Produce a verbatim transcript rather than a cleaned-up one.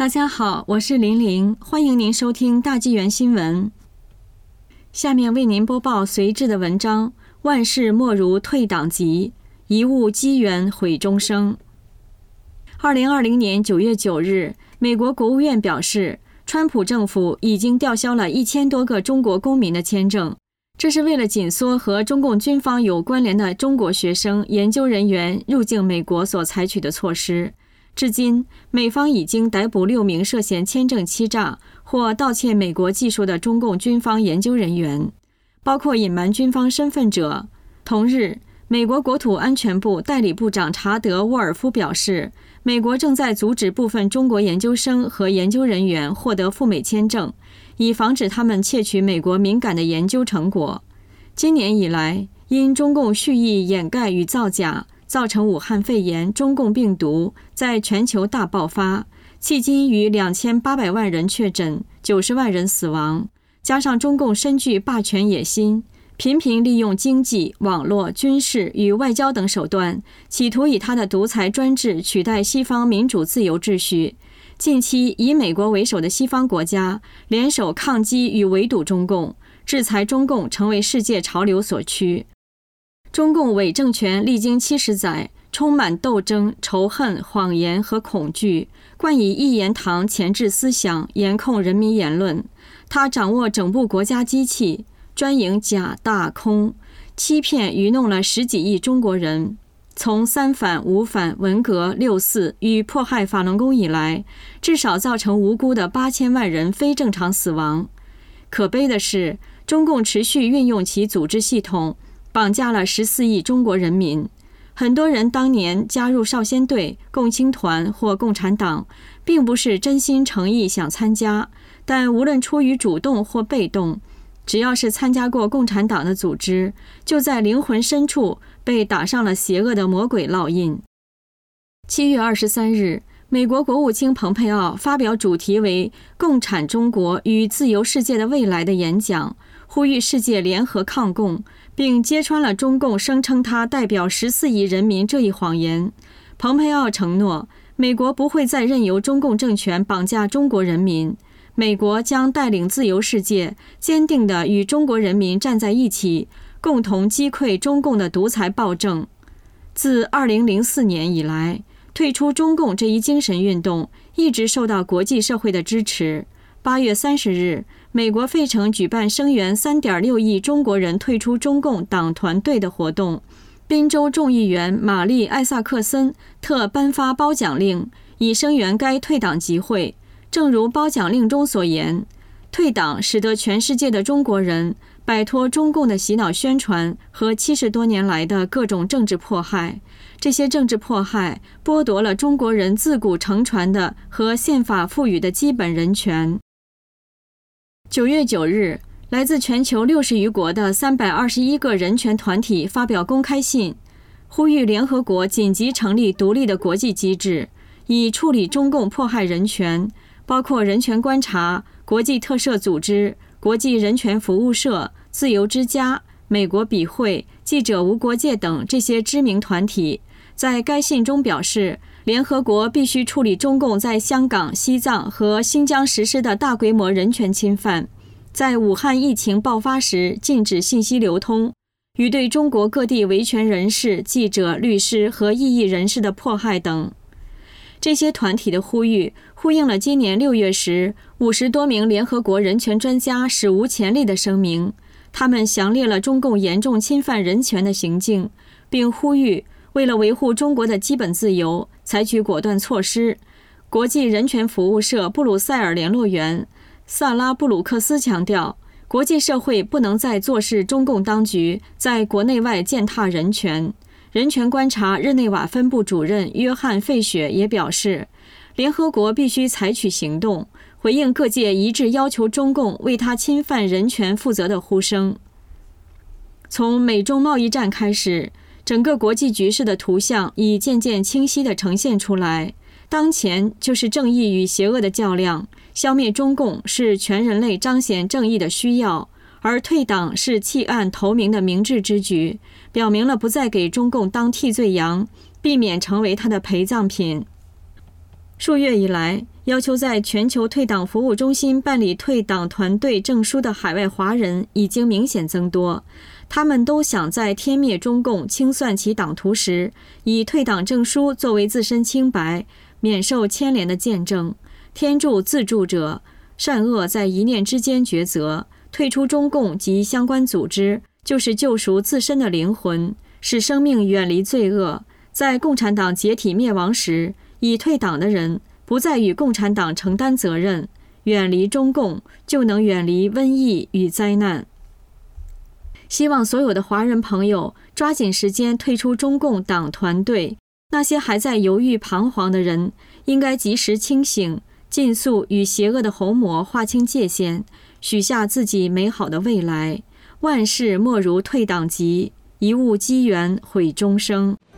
大家好，我是林玲，欢迎您收听大纪元新闻。下面为您播报随制的文章：万事莫如退党急，贻误机缘毁终生。二零二零年九月九日，美国国务院表示，川普政府已经吊销了一千多个中国公民的签证，这是为了紧缩和中共军方有关联的中国学生、研究人员入境美国所采取的措施。至今，美方已经逮捕六名涉嫌签证欺诈或盗窃美国技术的中共军方研究人员，包括隐瞒军方身份者。同日，美国国土安全部代理部长查德·沃尔夫表示，美国正在阻止部分中国研究生和研究人员获得赴美签证，以防止他们窃取美国敏感的研究成果。今年以来，因中共蓄意掩盖与造假，造成武汉肺炎中共病毒在全球大爆发，迄今逾两千八百万人确诊，九十万人死亡。加上中共深具霸权野心，频频利用经济、网络、军事与外交等手段，企图以他的独裁专制取代西方民主自由秩序。近期，以美国为首的西方国家联手抗击与围堵中共，制裁中共成为世界潮流所趋。中共伪政权历经七十载，充满斗争、仇恨、谎言和恐惧，惯以一言堂钳制思想，严控人民言论。他掌握整部国家机器，专营假大空，欺骗愚弄了十几亿中国人。从三反、五反、文革、六四与迫害法轮功以来，至少造成无辜的八千万人非正常死亡。可悲的是，中共持续运用其组织系统，绑架了十四亿中国人民。很多人当年加入少先队、共青团或共产党，并不是真心诚意想参加，但无论出于主动或被动，只要是参加过共产党的组织，就在灵魂深处被打上了邪恶的魔鬼烙印。七月二十三日，美国国务卿蓬佩奥发表主题为“共产中国与自由世界的未来”的演讲，呼吁世界联合抗共，并揭穿了中共声称他代表十四亿人民这一谎言。蓬佩奥承诺，美国不会再任由中共政权绑架中国人民，美国将带领自由世界坚定地与中国人民站在一起，共同击溃中共的独裁暴政。自二零零四年以来，退出中共这一精神运动一直受到国际社会的支持。八月三十日，美国费城举办声援 三点六亿中国人退出中共党团队的活动，宾州众议员玛丽·艾萨克森特颁发褒奖令，以声援该退党集会。正如褒奖令中所言，退党使得全世界的中国人摆脱中共的洗脑宣传和七十多年来的各种政治迫害。这些政治迫害剥夺了中国人自古承传的和宪法赋予的基本人权。九月九日，来自全球六十余国的三百二十一个人权团体发表公开信，呼吁联合国紧急成立独立的国际机制，以处理中共迫害人权，包括人权观察、国际特赦组织、国际人权服务社、自由之家、美国笔会、记者无国界等这些知名团体。在该信中表示，联合国必须处理中共在香港、西藏和新疆实施的大规模人权侵犯，在武汉疫情爆发时禁止信息流通，与对中国各地维权人士、记者、律师和异议人士的迫害等。这些团体的呼吁呼应了今年六月时五十多名联合国人权专家史无前例的声明，他们详列了中共严重侵犯人权的行径，并呼吁为了维护中国的基本自由，采取果断措施。国际人权服务社布鲁塞尔联络员萨拉布鲁克斯强调，国际社会不能再坐视中共当局在国内外践踏人权。人权观察日内瓦分部主任约翰·费雪也表示，联合国必须采取行动，回应各界一致要求中共为他侵犯人权负责的呼声。从美中贸易战开始，整个国际局势的图像已渐渐清晰地呈现出来。当前就是正义与邪恶的较量，消灭中共是全人类彰显正义的需要，而退党是弃暗投明的明智之举，表明了不再给中共当替罪羊，避免成为他的陪葬品。 数月以来，要求在全球退党服务中心办理退党团队证书的海外华人已经明显增多。他们都想在天灭中共、清算其党徒时，以退党证书作为自身清白、免受牵连的见证。天助自助者，善恶在一念之间抉择。退出中共及相关组织，就是救赎自身的灵魂，使生命远离罪恶。在共产党解体灭亡时，已退党的人不再与共产党承担责任，远离中共，就能远离瘟疫与灾难。希望所有的华人朋友抓紧时间退出中共党团队，那些还在犹豫彷徨的人，应该及时清醒，尽速与邪恶的红魔划清界限，许下自己美好的未来。万事莫如退党急，一误机缘毁终生。